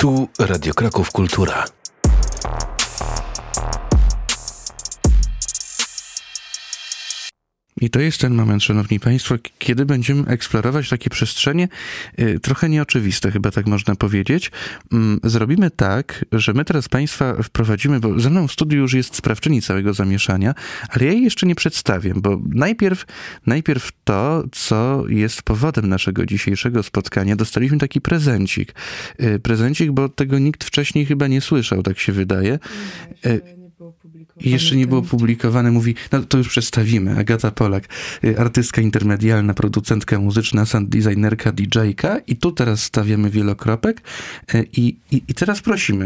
Tu Radio Kraków Kultura. I to jest ten moment, szanowni państwo, kiedy będziemy eksplorować takie przestrzenie trochę nieoczywiste, chyba tak można powiedzieć. Zrobimy tak, że my teraz państwa wprowadzimy, bo ze mną w studiu już jest sprawczyni całego zamieszania, ale ja jej jeszcze nie przedstawię, bo najpierw to, co jest powodem naszego dzisiejszego spotkania. Dostaliśmy taki prezencik. Prezencik, bo tego nikt wcześniej chyba nie słyszał, tak się wydaje. Jeszcze nie było publikowane, mówi, no to już przedstawimy. Agata Polak, artystka intermedialna, producentka muzyczna, sound designerka, DJ-ka i tu teraz stawiamy wielokropek i teraz prosimy.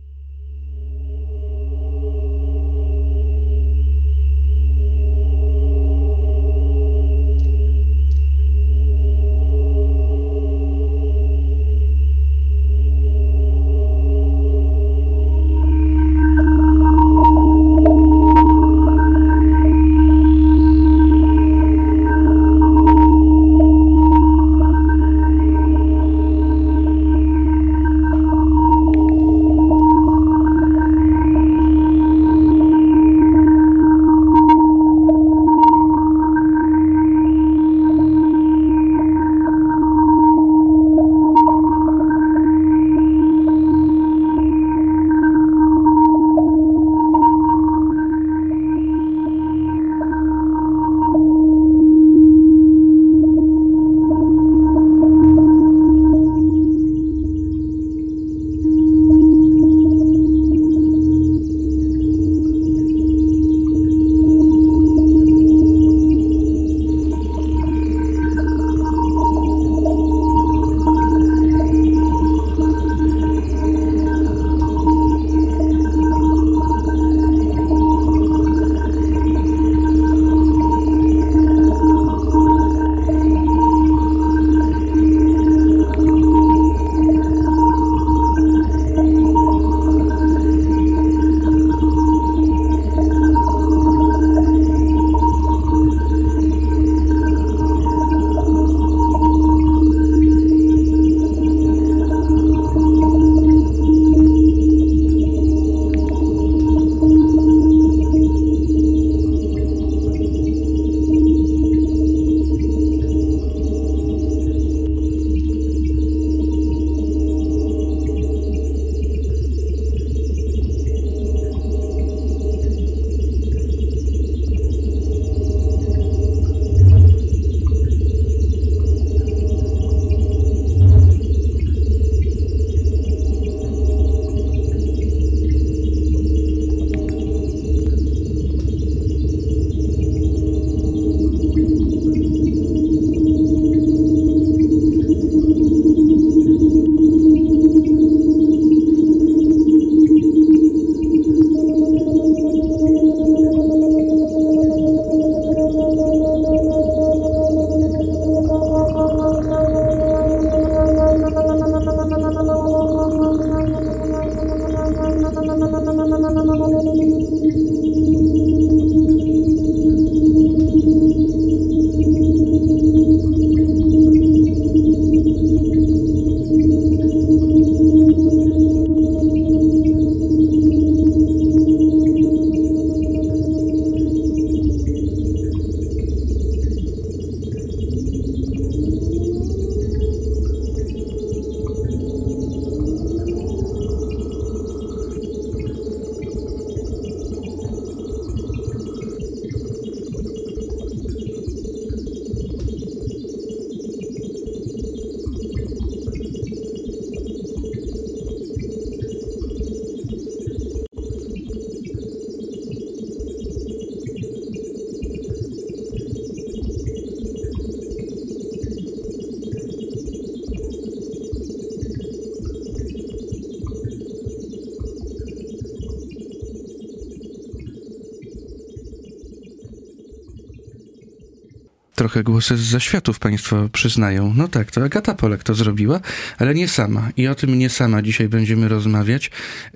Trochę głosy z zaświatów państwo przyznają. No tak, to Agata Polak to zrobiła, ale nie sama. I o tym nie sama dzisiaj będziemy rozmawiać,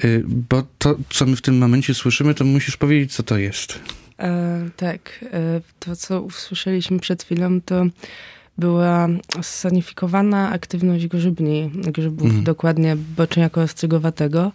bo to, co my w tym momencie słyszymy, to musisz powiedzieć, co to jest. Tak, to co usłyszeliśmy przed chwilą, to była sonifikowana aktywność grzybów, dokładnie boczniako-ostrygowatego,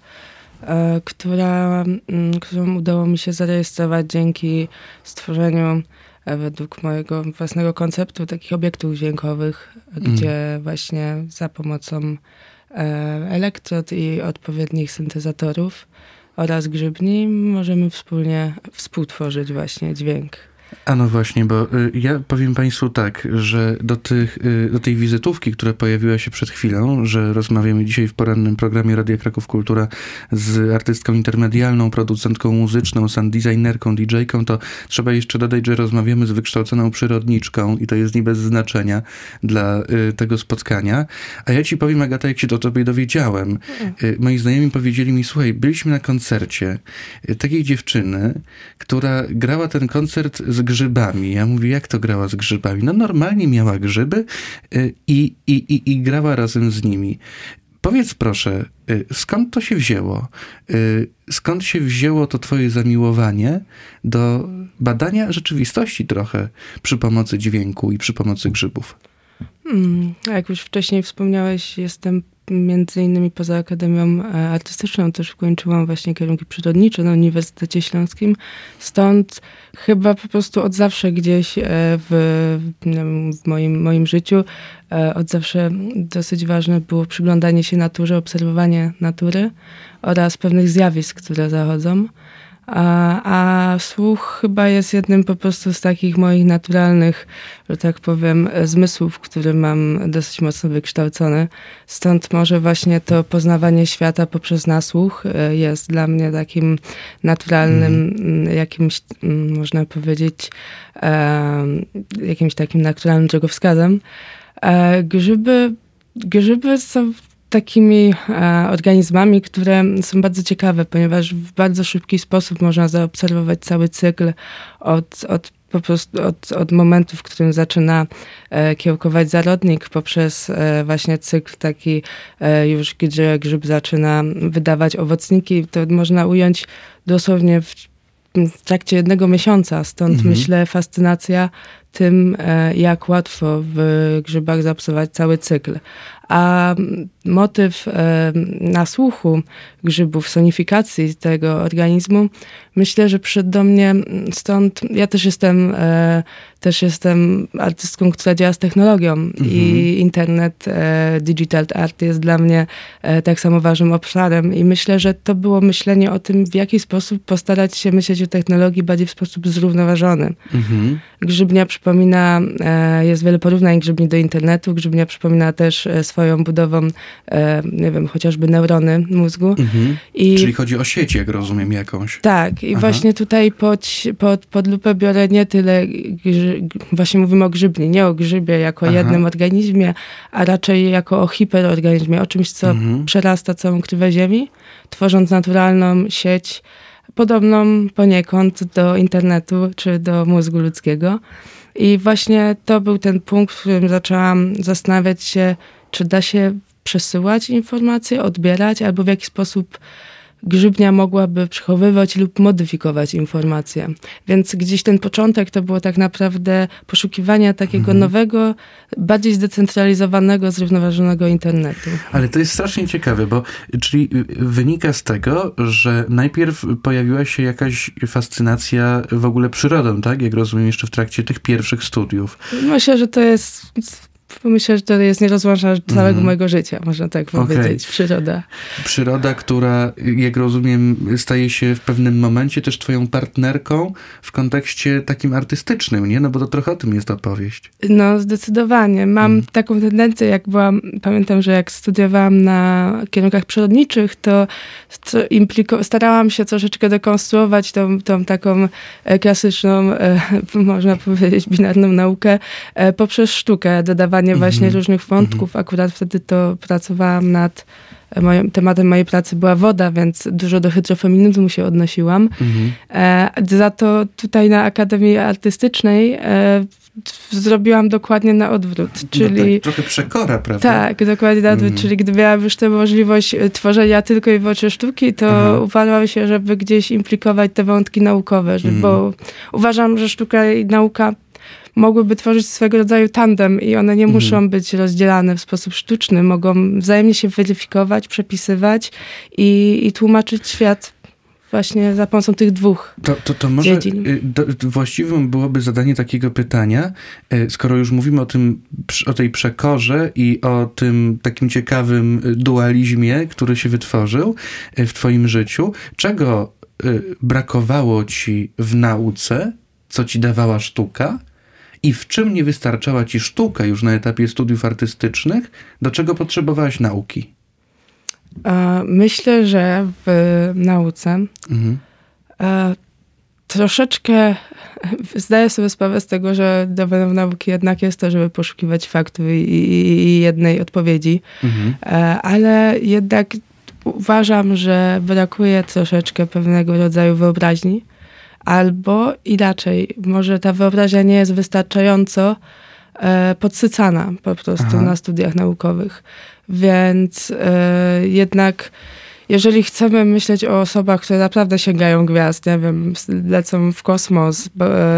którą udało mi się zarejestrować dzięki stworzeniu według mojego własnego konceptu takich obiektów dźwiękowych, gdzie właśnie za pomocą elektrod i odpowiednich syntezatorów oraz grzybni możemy współtworzyć właśnie dźwięk. A no właśnie, bo ja powiem Państwu tak, że do tej wizytówki, która pojawiła się przed chwilą, że rozmawiamy dzisiaj w porannym programie Radia Kraków Kultura z artystką intermedialną, producentką muzyczną, sound designerką, DJ-ką, to trzeba jeszcze dodać, że rozmawiamy z wykształconą przyrodniczką i to jest nie bez znaczenia dla tego spotkania. A ja ci powiem, Agata, jak się o tobie dowiedziałem. Moi znajomi powiedzieli mi, słuchaj, byliśmy na koncercie takiej dziewczyny, która grała ten koncert z grzybami. Ja mówię, jak to grała z grzybami? No normalnie miała grzyby i grała razem z nimi. Powiedz proszę, skąd to się wzięło? Skąd się wzięło to twoje zamiłowanie do badania rzeczywistości trochę przy pomocy dźwięku i przy pomocy grzybów? Jak już wcześniej wspomniałeś, jestem między innymi poza Akademią Artystyczną też ukończyłam właśnie kierunki przyrodnicze na Uniwersytecie Śląskim. Stąd chyba po prostu od zawsze gdzieś w moim życiu od zawsze dosyć ważne było przyglądanie się naturze, obserwowanie natury oraz pewnych zjawisk, które zachodzą. A słuch chyba jest jednym po prostu z takich moich naturalnych, że tak powiem, zmysłów, który mam dosyć mocno wykształcony. Stąd może właśnie to poznawanie świata poprzez nasłuch jest dla mnie takim naturalnym, jakimś, można powiedzieć, jakimś takim naturalnym drogowskazem. Grzyby są takimi organizmami, które są bardzo ciekawe, ponieważ w bardzo szybki sposób można zaobserwować cały cykl od momentu, w którym zaczyna kiełkować zarodnik, poprzez właśnie cykl taki już, gdzie grzyb zaczyna wydawać owocniki. To można ująć dosłownie w trakcie 1 miesiąca. Stąd myślę fascynacja tym, jak łatwo w grzybach zaobserwować cały cykl. A motyw nasłuchu grzybów, sonifikacji tego organizmu, myślę, że przyszedł do mnie stąd. Ja też jestem artystką, która działa z technologią i internet, digital art jest dla mnie tak samo ważnym obszarem i myślę, że to było myślenie o tym, w jaki sposób postarać się myśleć o technologii bardziej w sposób zrównoważony. Grzybnia przypomina, jest wiele porównań grzybni do internetu. Grzybnia przypomina też swoją budową, nie wiem, chociażby neurony mózgu. Czyli chodzi o sieć, jak rozumiem, jakąś. Tak. I właśnie tutaj pod lupę biorę nie tyle, właśnie mówimy o grzybni, nie o grzybie jako jednym organizmie, a raczej jako o hiperorganizmie, o czymś, co przerasta całą krywę Ziemi, tworząc naturalną sieć, podobną poniekąd do internetu czy do mózgu ludzkiego. I właśnie to był ten punkt, w którym zaczęłam zastanawiać się, czy da się przesyłać informacje, odbierać, albo w jaki sposób grzybnia mogłaby przechowywać lub modyfikować informacje. Więc gdzieś ten początek to było tak naprawdę poszukiwania takiego nowego, bardziej zdecentralizowanego, zrównoważonego internetu. Ale to jest strasznie ciekawe, bo czyli wynika z tego, że najpierw pojawiła się jakaś fascynacja w ogóle przyrodą, tak? Jak rozumiem, jeszcze w trakcie tych pierwszych studiów. Myślę, że to jest nierozłączna rzecz całego mojego życia, można tak powiedzieć. Przyroda. Przyroda, która, jak rozumiem, staje się w pewnym momencie też twoją partnerką w kontekście takim artystycznym, nie? No bo to trochę o tym jest opowieść. No, zdecydowanie. Mam taką tendencję, pamiętam, że jak studiowałam na kierunkach przyrodniczych, to starałam się troszeczkę dekonstruować tą taką klasyczną, można powiedzieć, binarną naukę poprzez sztukę, dodawanie właśnie różnych wątków. Akurat wtedy to pracowałam nad tematem mojej pracy była woda, więc dużo do hydrofeminizmu się odnosiłam. Za to tutaj na Akademii Artystycznej zrobiłam dokładnie na odwrót. Czyli no tak, trochę przekora, prawda? Tak, dokładnie na odwrót. Czyli gdy miałam już tę możliwość tworzenia tylko i wyłącznie sztuki, to uważam się, żeby gdzieś implikować te wątki naukowe, bo uważam, że sztuka i nauka mogłyby tworzyć swego rodzaju tandem i one nie muszą być rozdzielane w sposób sztuczny. Mogą wzajemnie się weryfikować, przepisywać i tłumaczyć świat właśnie za pomocą tych dwóch To może dziedzin. właściwym byłoby zadanie takiego pytania, skoro już mówimy o tej przekorze i o tym takim ciekawym dualizmie, który się wytworzył w twoim życiu, czego brakowało ci w nauce, co ci dawała sztuka i w czym nie wystarczała ci sztuka już na etapie studiów artystycznych, do czego potrzebowałaś nauki? Myślę, że w nauce troszeczkę zdaję sobie sprawę z tego, że dowodem nauki jednak jest to, żeby poszukiwać faktów i jednej odpowiedzi, ale jednak uważam, że brakuje troszeczkę pewnego rodzaju wyobraźni, albo inaczej, może ta wyobraźnia nie jest wystarczająco podsycana po prostu na studiach naukowych. Więc jednak jeżeli chcemy myśleć o osobach, które naprawdę sięgają gwiazd, nie wiem, lecą w kosmos,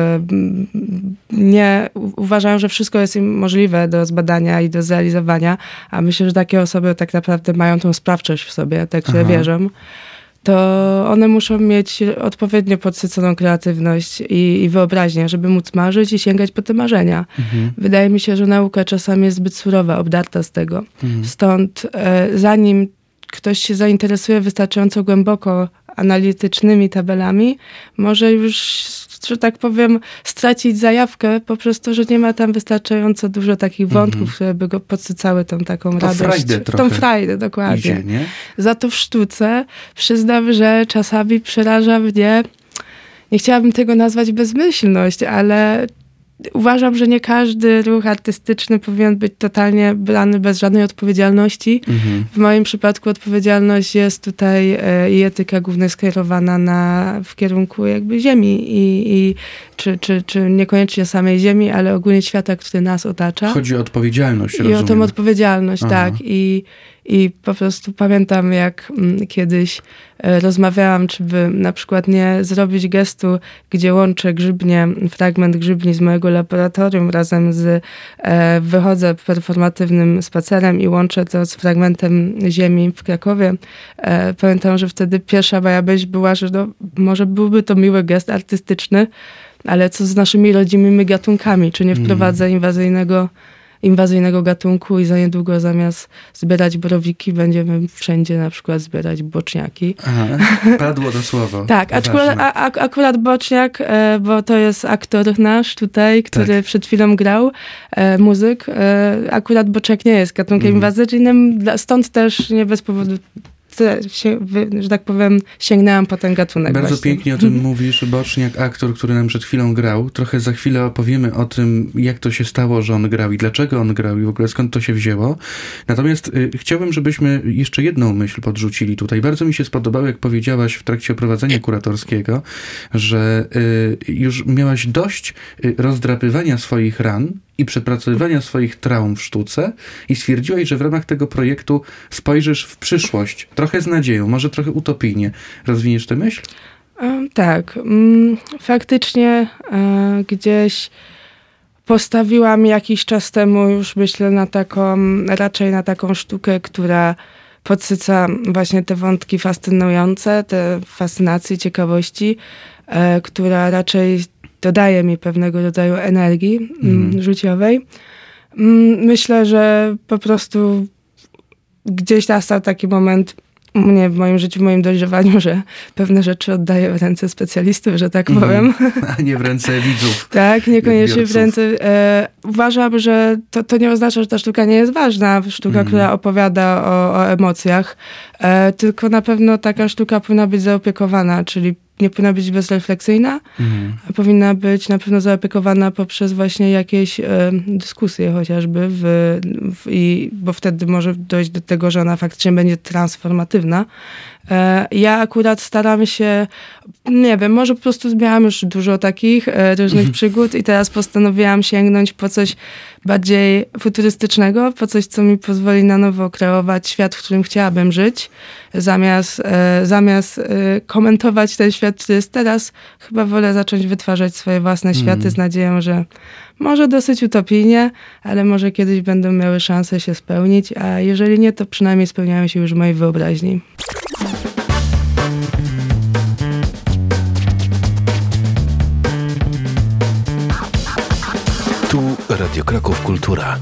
nie uważają, że wszystko jest im możliwe do zbadania i do zrealizowania, a myślę, że takie osoby tak naprawdę mają tą sprawczość w sobie, te, które wierzą, to one muszą mieć odpowiednio podsyconą kreatywność i wyobraźnię, żeby móc marzyć i sięgać po te marzenia. Wydaje mi się, że nauka czasami jest zbyt surowa, obdarta z tego. Stąd zanim ktoś się zainteresuje wystarczająco głęboko analitycznymi tabelami, może już, że tak powiem, stracić zajawkę poprzez to, że nie ma tam wystarczająco dużo takich wątków, które by go podsycały tą taką radość. Tą frajdę, dokładnie. Idzie, nie? Za to w sztuce przyznam, że czasami przeraża mnie, nie chciałabym tego nazwać bezmyślność, ale uważam, że nie każdy ruch artystyczny powinien być totalnie brany bez żadnej odpowiedzialności. W moim przypadku odpowiedzialność jest tutaj i etyka głównie skierowana w kierunku jakby ziemi czy niekoniecznie samej ziemi, ale ogólnie świata, który nas otacza. Chodzi o odpowiedzialność, I o tą odpowiedzialność, tak. I po prostu pamiętam, jak kiedyś rozmawiałam, czy by na przykład nie zrobić gestu, gdzie łączę fragment grzybni z mojego laboratorium razem wychodzę performatywnym spacerem i łączę to z fragmentem ziemi w Krakowie. Pamiętam, że wtedy pierwsza moja myśl była, że może byłby to miły gest artystyczny, ale co z naszymi rodzimymi gatunkami? Czy nie wprowadzę inwazyjnego gatunku i za niedługo zamiast zbierać borowiki będziemy wszędzie na przykład zbierać boczniaki. Padło to słowo. Tak, akurat boczniak, bo to jest aktor nasz tutaj, który przed chwilą grał, muzyk. Akurat boczniak nie jest gatunkiem inwazyjnym, stąd też nie bez powodu że tak powiem, sięgnęłam po ten gatunek. Bardzo właśnie. pięknie o tym mówisz, Boczniak, aktor, który nam przed chwilą grał. Trochę za chwilę opowiemy o tym, jak to się stało, że on grał i dlaczego on grał i w ogóle skąd to się wzięło. Natomiast chciałbym, żebyśmy jeszcze jedną myśl podrzucili tutaj. Bardzo mi się spodobało, jak powiedziałaś w trakcie oprowadzenia kuratorskiego, że już miałaś dość rozdrapywania swoich ran i przepracowywania swoich traum w sztuce i stwierdziłaś, że w ramach tego projektu spojrzysz w przyszłość, trochę z nadzieją, może trochę utopijnie. Rozwiniesz tę myśl? Tak. Faktycznie gdzieś postawiłam jakiś czas temu już, myślę, raczej na taką sztukę, która podsyca właśnie te wątki fascynujące, te fascynacje, ciekawości, która raczej dodaje mi pewnego rodzaju energii życiowej. Myślę, że po prostu gdzieś nastał taki moment w moim życiu, w moim dojrzewaniu, że pewne rzeczy oddaję w ręce specjalistów, że tak powiem. A nie w ręce widzów. Tak, niekoniecznie w ręce. Uważam, że to nie oznacza, że ta sztuka nie jest ważna. Sztuka, która opowiada o emocjach. Tylko na pewno taka sztuka powinna być zaopiekowana, czyli nie powinna być bezrefleksyjna, a powinna być na pewno zaopiekowana poprzez właśnie jakieś dyskusje chociażby, bo wtedy może dojść do tego, że ona faktycznie będzie transformatywna. Ja akurat staram się, nie wiem, może po prostu miałam już dużo takich różnych przygód i teraz postanowiłam sięgnąć po coś bardziej futurystycznego, po coś, co mi pozwoli na nowo kreować świat, w którym chciałabym żyć. Zamiast komentować ten świat, który jest teraz, chyba wolę zacząć wytwarzać swoje własne światy z nadzieją, że może dosyć utopijnie, ale może kiedyś będą miały szansę się spełnić, a jeżeli nie, to przynajmniej spełniają się już w mojej wyobraźni. Tu Radio Kraków Kultura.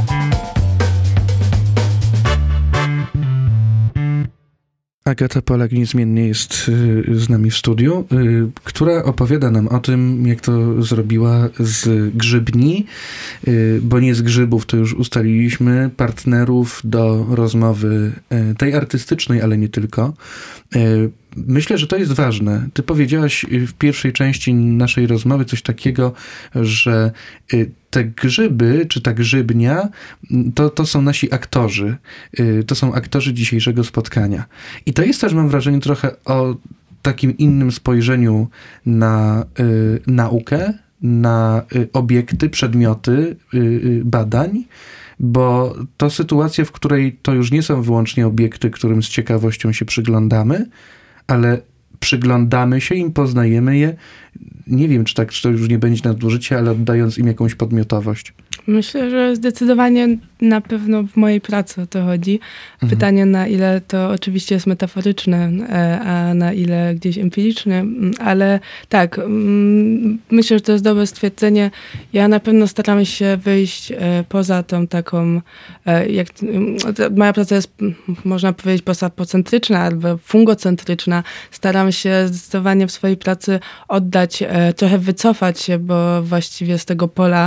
Agata Polak niezmiennie jest z nami w studiu, która opowiada nam o tym, jak to zrobiła z grzybni, bo nie z grzybów, to już ustaliliśmy, partnerów do rozmowy tej artystycznej, ale nie tylko. Myślę, że to jest ważne. Ty powiedziałaś w pierwszej części naszej rozmowy coś takiego, że te grzyby, czy ta grzybnia, to są nasi aktorzy. To są aktorzy dzisiejszego spotkania. I to jest też, mam wrażenie, trochę o takim innym spojrzeniu na naukę, na obiekty, przedmioty badań, bo to sytuacja, w której to już nie są wyłącznie obiekty, którym z ciekawością się przyglądamy, ale przyglądamy się im, poznajemy je. Nie wiem, czy to już nie będzie nadużycie, ale oddając im jakąś podmiotowość. Myślę, że zdecydowanie na pewno w mojej pracy o to chodzi. Pytanie, na ile to oczywiście jest metaforyczne, a na ile gdzieś empiryczne, ale tak, myślę, że to jest dobre stwierdzenie. Ja na pewno staram się wyjść poza tą taką, moja praca jest, można powiedzieć, posapocentryczna albo fungocentryczna. Staram się zdecydowanie w swojej pracy oddać, trochę wycofać się, bo właściwie z tego pola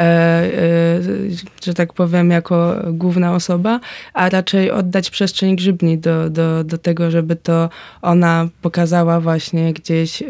że tak powiem, jako główna osoba, a raczej oddać przestrzeń grzybni do tego, żeby to ona pokazała właśnie gdzieś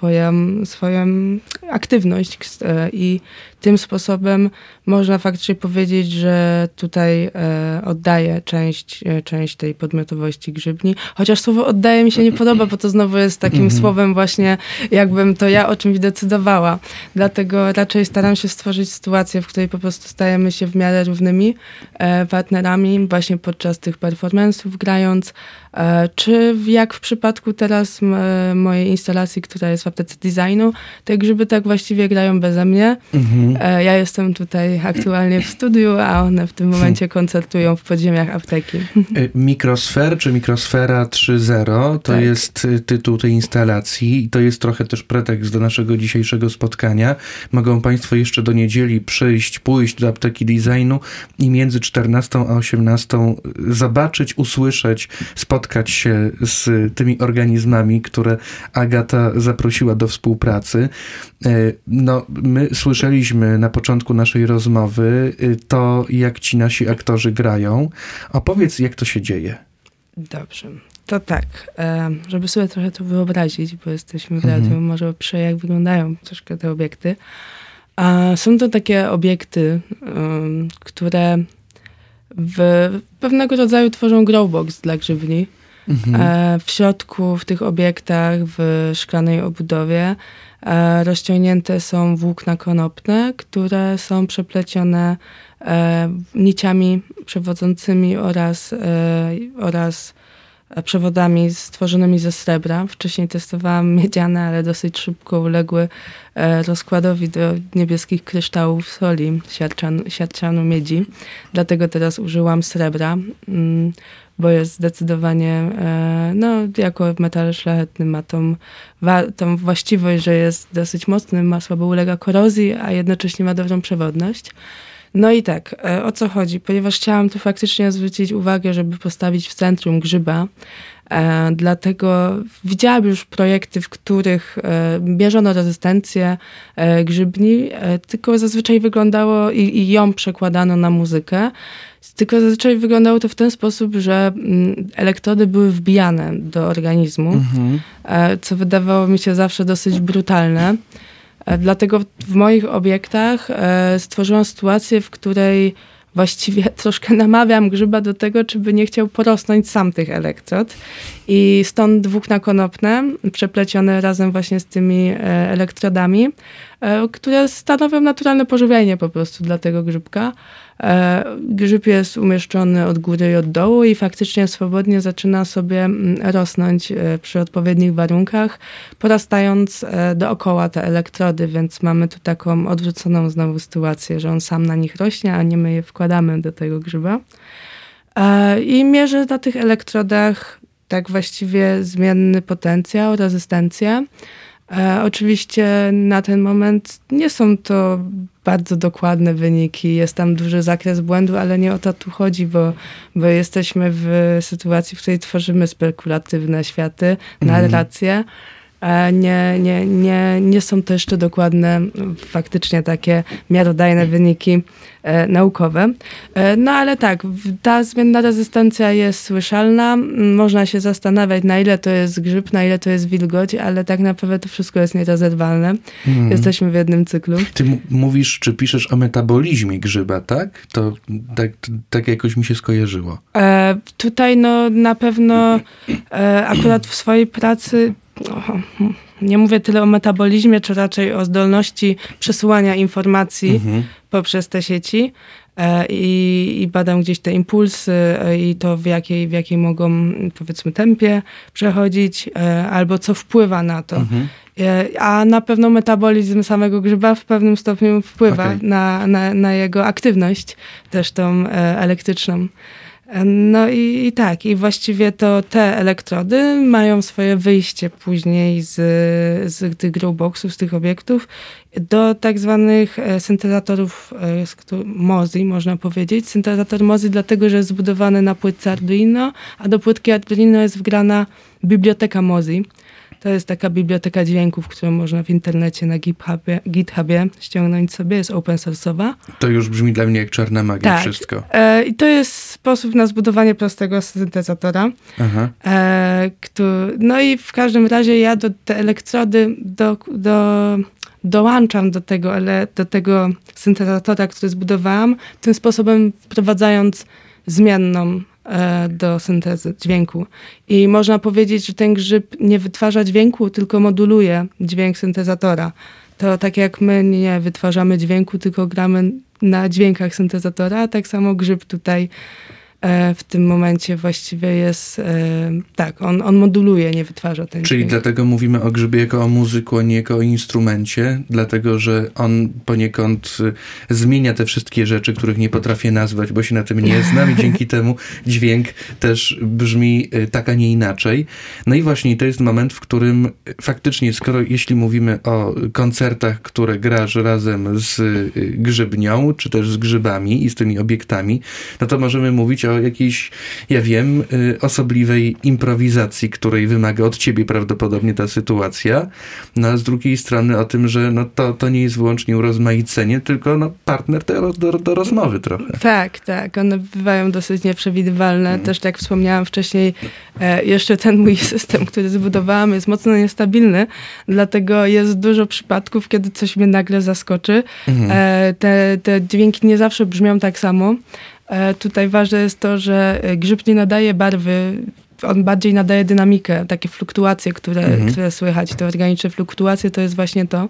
swoją aktywność i tym sposobem można faktycznie powiedzieć, że tutaj oddaję część tej podmiotowości grzybni. Chociaż słowo oddaję mi się nie podoba, bo to znowu jest takim słowem właśnie, jakbym to ja o czymś decydowała. Dlatego raczej staram się stworzyć sytuację, w której po prostu stajemy się w miarę równymi partnerami właśnie podczas tych performance'ów grając, czy jak w przypadku teraz mojej instalacji, która jest w aptece designu, te grzyby tak właściwie grają beze mnie. Ja jestem tutaj aktualnie w studiu, a one w tym momencie koncertują w podziemiach apteki. Mikrosfer czy Mikrosfera 3.0 to jest tytuł tej instalacji i to jest trochę też pretekst do naszego dzisiejszego spotkania. Mogą Państwo jeszcze do niedzieli pójść do apteki designu i między 14 a 18 zobaczyć, usłyszeć, spotkać się z tymi organizmami, które Agata zaprosiła do współpracy. No, my słyszeliśmy na początku naszej rozmowy to, jak ci nasi aktorzy grają. Opowiedz, jak to się dzieje. Dobrze. To tak, żeby sobie trochę to wyobrazić, bo jesteśmy w radiu, może jak wyglądają troszkę te obiekty. Są to takie obiekty, które w pewnego rodzaju tworzą growbox dla grzybni. W środku, w tych obiektach, w szklanej obudowie rozciągnięte są włókna konopne, które są przeplecione niciami przewodzącymi oraz przewodami stworzonymi ze srebra. Wcześniej testowałam miedziane, ale dosyć szybko uległy rozkładowi do niebieskich kryształów soli siarczanu miedzi. Dlatego teraz użyłam srebra, bo jest zdecydowanie, jako metal szlachetny ma tą właściwość, że jest dosyć mocny, słabo ulega korozji, a jednocześnie ma dobrą przewodność. No i tak, o co chodzi? Ponieważ chciałam tu faktycznie zwrócić uwagę, żeby postawić w centrum grzyba, dlatego widziałam już projekty, w których mierzono rezystencję grzybni, tylko zazwyczaj wyglądało i ją przekładano na muzykę. Tylko zazwyczaj wyglądało to w ten sposób, że elektrody były wbijane do organizmu, co wydawało mi się zawsze dosyć brutalne. Dlatego w moich obiektach stworzyłam sytuację, w której właściwie troszkę namawiam grzyba do tego, czy by nie chciał porosnąć sam tych elektrod. I stąd dwókna konopne, przeplecione razem właśnie z tymi elektrodami, które stanowią naturalne pożywienie po prostu dla tego grzybka. Grzyb jest umieszczony od góry i od dołu i faktycznie swobodnie zaczyna sobie rosnąć przy odpowiednich warunkach, porastając dookoła te elektrody, więc mamy tu taką odwróconą znowu sytuację, że on sam na nich rośnie, a nie my je wkładamy do tego grzyba. I mierzy na tych elektrodach tak właściwie zmienny potencjał, rezystencję. Oczywiście na ten moment nie są to bardzo dokładne wyniki, jest tam duży zakres błędu, ale nie o to tu chodzi, bo jesteśmy w sytuacji, w której tworzymy spekulatywne światy, narracje. Nie są to jeszcze dokładne, faktycznie takie miarodajne wyniki naukowe. No ale tak, ta zmienna rezystencja jest słyszalna. Można się zastanawiać, na ile to jest grzyb, na ile to jest wilgoć, ale tak naprawdę to wszystko jest nierozerwalne. Jesteśmy w jednym cyklu. Ty mówisz, czy piszesz o metabolizmie grzyba, tak? To tak jakoś mi się skojarzyło. Tutaj no na pewno akurat w swojej pracy nie mówię tyle o metabolizmie, czy raczej o zdolności przesyłania informacji poprzez te sieci i badam gdzieś te impulsy i to w jakiej mogą, powiedzmy, tempie przechodzić, albo co wpływa na to. A na pewno metabolizm samego grzyba w pewnym stopniu wpływa na jego aktywność, też tą elektryczną. No i tak, i właściwie to te elektrody mają swoje wyjście później z tych growboxów, z tych obiektów do tak zwanych syntezatorów MOSI, można powiedzieć. Syntezator MOSI dlatego, że jest zbudowany na płytce Arduino, a do płytki Arduino jest wgrana biblioteka MOSI. To jest taka biblioteka dźwięków, którą można w internecie na GitHubie ściągnąć sobie, jest open source'owa. To już brzmi dla mnie jak czarna magia, tak. wszystko. I to jest sposób na zbudowanie prostego syntezatora. No i w każdym razie ja do te elektrody dołączam do tego syntezatora, który zbudowałam, tym sposobem wprowadzając zmienną do syntezy dźwięku. I można powiedzieć, że ten grzyb nie wytwarza dźwięku, tylko moduluje dźwięk syntezatora. To tak jak my nie wytwarzamy dźwięku, tylko gramy na dźwiękach syntezatora, tak samo grzyb tutaj w tym momencie właściwie jest, tak, on moduluje, nie wytwarza ten Czyli dźwięk. dlatego mówimy o grzybie jako o muzyku, a nie jako o instrumencie, dlatego że on poniekąd zmienia te wszystkie rzeczy, których nie potrafię nazwać, bo się na tym nie znam i dzięki temu dźwięk też brzmi tak, a nie inaczej. No i właśnie to jest moment, w którym faktycznie, jeśli mówimy o koncertach, które grasz razem z grzybnią, czy też z grzybami i z tymi obiektami, no to możemy mówić o jakiejś, ja wiem, osobliwej improwizacji, której wymaga od ciebie prawdopodobnie ta sytuacja. No a z drugiej strony o tym, że no to nie jest wyłącznie urozmaicenie, tylko no partner do rozmowy trochę. Tak. One bywają dosyć nieprzewidywalne. Też jak wspomniałam wcześniej, jeszcze ten mój system, który zbudowałam, jest mocno niestabilny, dlatego jest dużo przypadków, kiedy coś mnie nagle zaskoczy. Te dźwięki nie zawsze brzmią tak samo. Tutaj ważne jest to, że grzyb nie nadaje barwy, on bardziej nadaje dynamikę, takie fluktuacje, które słychać, te organiczne fluktuacje, to jest właśnie to.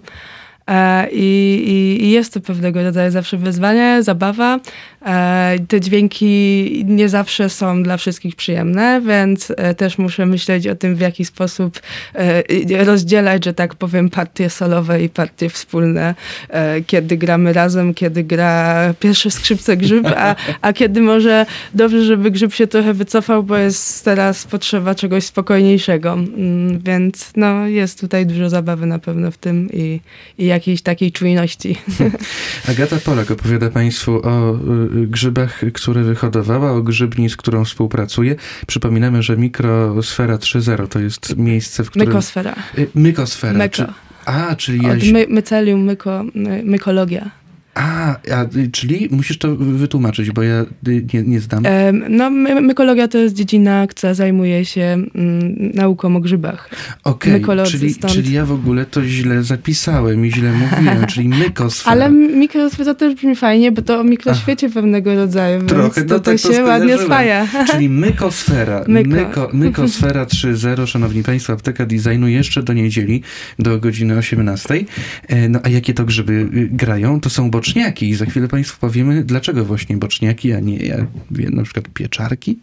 I jest to pewnego rodzaju zawsze wyzwanie, zabawa. Te dźwięki nie zawsze są dla wszystkich przyjemne, więc też muszę myśleć o tym, w jaki sposób rozdzielać, że tak powiem, partie solowe i partie wspólne. Kiedy gramy razem, kiedy gra pierwsze skrzypce grzyb, a kiedy może dobrze, żeby grzyb się trochę wycofał, bo jest teraz potrzeba czegoś spokojniejszego. Więc no, jest tutaj dużo zabawy na pewno w tym i jakiejś takiej czujności. Agata Polak opowiada Państwu o grzybach, które wyhodowała, o grzybni, z którą współpracuje. Przypominamy, że Mikrosfera 3.0 to jest miejsce, w którym... Mykosfera. Czyli mycelium, mykologia. Czyli musisz to wytłumaczyć, bo ja nie znam. No, mykologia to jest dziedzina, która zajmuje się nauką o grzybach. Okej, czyli ja w ogóle to źle zapisałem i źle mówiłem, czyli mykosfera. Ale mikrosfera też brzmi fajnie, bo to o mikroświecie pewnego rodzaju, trochę, więc to się ładnie spaja. Czyli mykosfera. Mykosfera 3.0, szanowni państwo, Apteka Designu jeszcze do niedzieli, do godziny 18. No a jakie to grzyby grają? To są boczniaki i za chwilę państwu powiemy, dlaczego właśnie boczniaki, a nie na przykład pieczarki.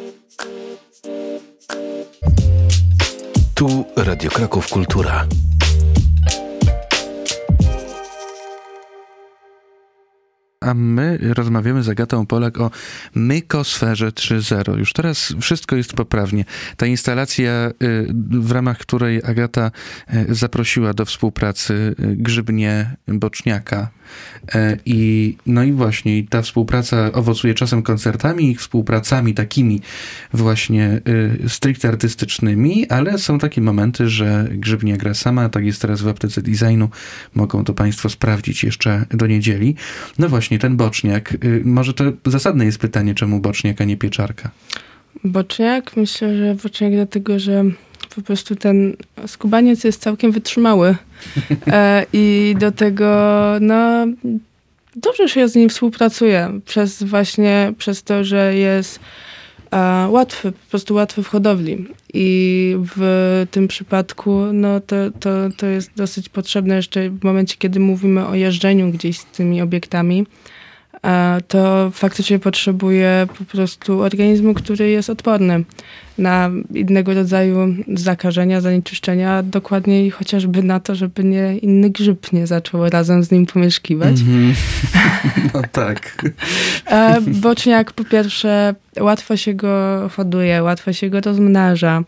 Tu Radio Kraków Kultura. A my rozmawiamy z Agatą Polak o mykosferze 3.0. Już teraz wszystko jest poprawnie. Ta instalacja, w ramach której Agata zaprosiła do współpracy grzybnię boczniaka. I właśnie ta współpraca owocuje czasem koncertami i współpracami takimi właśnie stricte artystycznymi, ale są takie momenty, że grzybnia gra sama. Tak jest teraz w Aptece Designu. Mogą to państwo sprawdzić jeszcze do niedzieli. No właśnie, ten boczniak. Może to zasadne jest pytanie, czemu boczniak, a nie pieczarka? Boczniak? Myślę, że boczniak dlatego, że po prostu ten skubaniec jest całkiem wytrzymały. I do tego, dobrze się z nim współpracuje. Przez to, że jest łatwy, po prostu łatwy w hodowli. I w tym przypadku, to jest dosyć potrzebne jeszcze w momencie, kiedy mówimy o jeżdżeniu gdzieś z tymi obiektami. To faktycznie potrzebuje po prostu organizmu, który jest odporny na innego rodzaju zakażenia, zanieczyszczenia, dokładniej chociażby na to, żeby inny grzyb nie zaczął razem z nim pomieszkiwać. No tak. Boczniak po pierwsze łatwo się go hoduje, łatwo się go rozmnaża.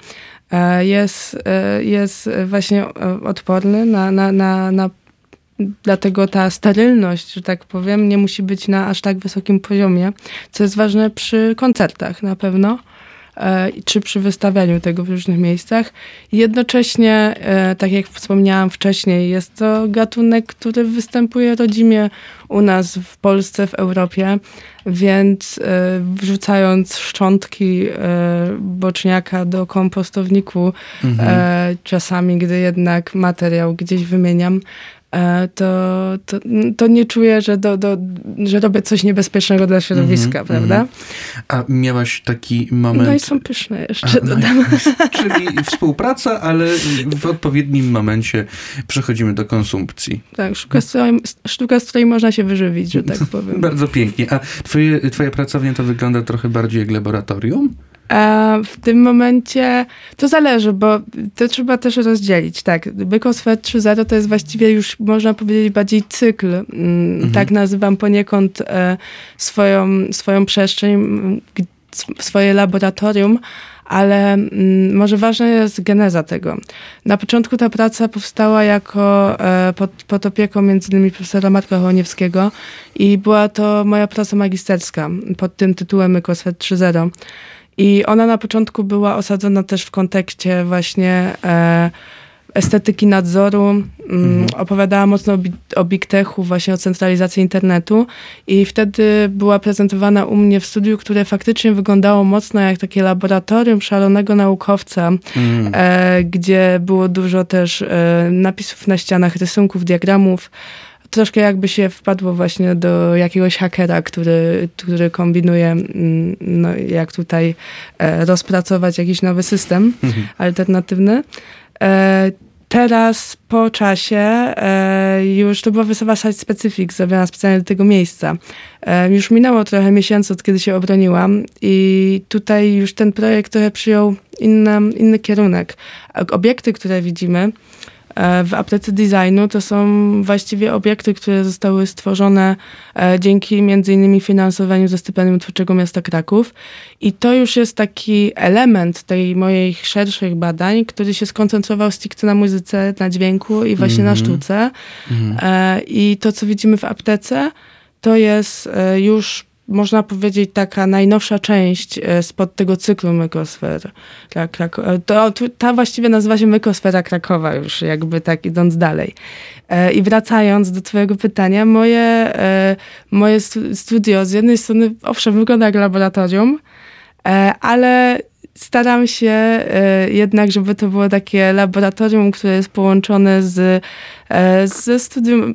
Jest właśnie odporny na dlatego ta sterylność, że tak powiem, nie musi być na aż tak wysokim poziomie, co jest ważne przy koncertach na pewno, czy przy wystawianiu tego w różnych miejscach. I jednocześnie, tak jak wspomniałam wcześniej, jest to gatunek, który występuje rodzimie u nas w Polsce, w Europie, więc wrzucając szczątki boczniaka do kompostowniku, czasami, gdy jednak materiał gdzieś wymieniam, to nie czuję, że robię coś niebezpiecznego dla środowiska, prawda? A miałaś taki moment... No i są pyszne jeszcze, dodam. Czyli współpraca, ale w odpowiednim momencie przechodzimy do konsumpcji. Tak, sztuka, z której można się wyżywić, że tak powiem. Bardzo pięknie. A twoja pracownia to wygląda trochę bardziej jak laboratorium? W tym momencie to zależy, bo to trzeba też rozdzielić. Tak, Mykosfer 3.0 to jest właściwie już, można powiedzieć, bardziej cykl. Tak nazywam poniekąd swoją przestrzeń, swoje laboratorium, ale może ważna jest geneza tego. Na początku ta praca powstała jako pod opieką między innymi profesora Marka Hołoniewskiego i była to moja praca magisterska pod tym tytułem Mykosfer 3.0. I ona na początku była osadzona też w kontekście właśnie estetyki nadzoru. Opowiadała mocno o Big Techu, właśnie o centralizacji internetu i wtedy była prezentowana u mnie w studiu, które faktycznie wyglądało mocno jak takie laboratorium szalonego naukowca, gdzie było dużo też napisów na ścianach, rysunków, diagramów. Troszkę jakby się wpadło właśnie do jakiegoś hakera, który kombinuje, jak tutaj rozpracować jakiś nowy system alternatywny. Teraz po czasie już to była wystawa Site Specific zrobiona specjalnie do tego miejsca. Już minęło trochę miesięcy, od kiedy się obroniłam i tutaj już ten projekt trochę przyjął inny kierunek. Obiekty, które widzimy w Aptece Designu to są właściwie obiekty, które zostały stworzone dzięki między innymi finansowaniu ze stypendium Twórczego Miasta Kraków. I to już jest taki element tej moich szerszych badań, który się skoncentrował stricte na muzyce, na dźwięku i właśnie na sztuce. I to, co widzimy w aptece, to jest już można powiedzieć, taka najnowsza część spod tego cyklu Mykosfer. Ta właściwie nazywa się Mykosfera Krakowa już, jakby tak idąc dalej. I wracając do twojego pytania, moje studio z jednej strony, owszem, wygląda jak laboratorium, ale staram się jednak, żeby to było takie laboratorium, które jest połączone ze studium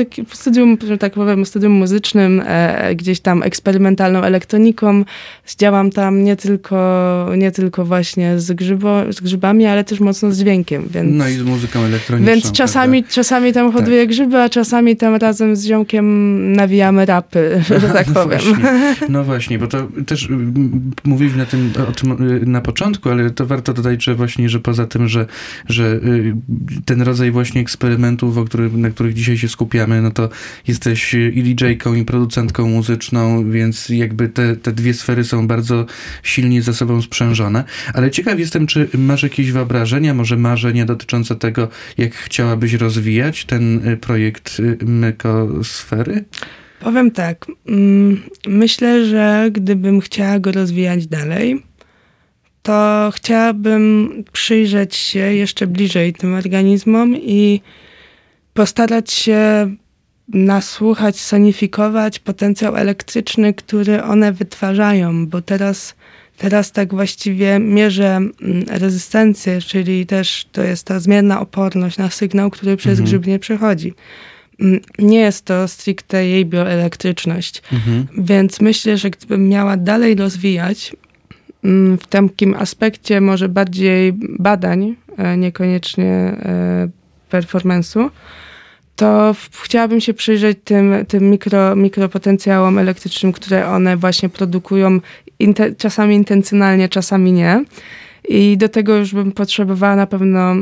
studium muzycznym, gdzieś tam eksperymentalną elektroniką. Działam tam nie tylko właśnie z grzybami, ale też mocno z dźwiękiem. Więc, no i z muzyką elektroniczną. Więc czasami tam hoduję grzyby, a czasami tam razem z ziomkiem nawijamy rapy, że tak powiem. No właśnie, bo to też mówiliśmy o tym na początku, ale to warto dodać, że poza tym, że ten rodzaj właśnie eksperymentów, na których dzisiaj się skupiamy, no to jesteś i DJ-ką, i producentką muzyczną, więc jakby te dwie sfery są bardzo silnie ze sobą sprzężone. Ale ciekaw jestem, czy masz jakieś wyobrażenia, może marzenia dotyczące tego, jak chciałabyś rozwijać ten projekt Mykosfery? Powiem tak. Myślę, że gdybym chciała go rozwijać dalej, to chciałabym przyjrzeć się jeszcze bliżej tym organizmom i postarać się nasłuchać, sonifikować potencjał elektryczny, który one wytwarzają, bo teraz tak właściwie mierzę rezystencję, czyli też to jest ta zmienna oporność na sygnał, który przez grzyb nie przechodzi. Nie jest to stricte jej bioelektryczność. Więc myślę, że gdybym miała dalej rozwijać w takim aspekcie może bardziej badań, niekoniecznie performance'u, to chciałabym się przyjrzeć tym mikropotencjałom elektrycznym, które one właśnie produkują czasami intencjonalnie, czasami nie. I do tego już bym potrzebowała na pewno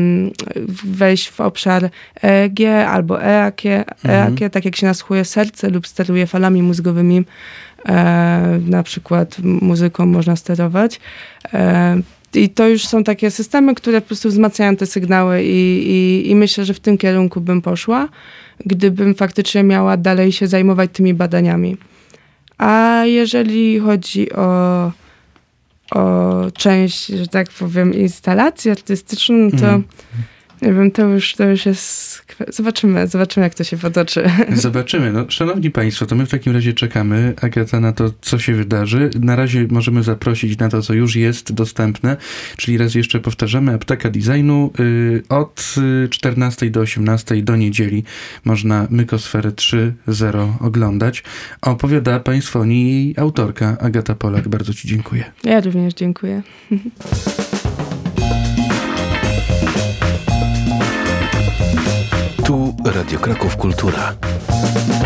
wejść w obszar EEG albo EAG, tak jak się nasłuchuje serce lub steruje falami mózgowymi, na przykład muzyką można sterować. I to już są takie systemy, które po prostu wzmacniają te sygnały i myślę, że w tym kierunku bym poszła, gdybym faktycznie miała dalej się zajmować tymi badaniami. A jeżeli chodzi o część, że tak powiem, instalacji artystyczną, to nie wiem, to już jest... Zobaczymy, jak to się potoczy. Zobaczymy. No, szanowni państwo, to my w takim razie czekamy, Agata, na to, co się wydarzy. Na razie możemy zaprosić na to, co już jest dostępne, czyli raz jeszcze powtarzamy, Apteka Designu od 14 do 18 do niedzieli można Mykosferę 3.0 oglądać. Opowiada państwu o niej jej autorka Agata Polak. Bardzo ci dziękuję. Ja również dziękuję. Tu Radio Kraków Kultura.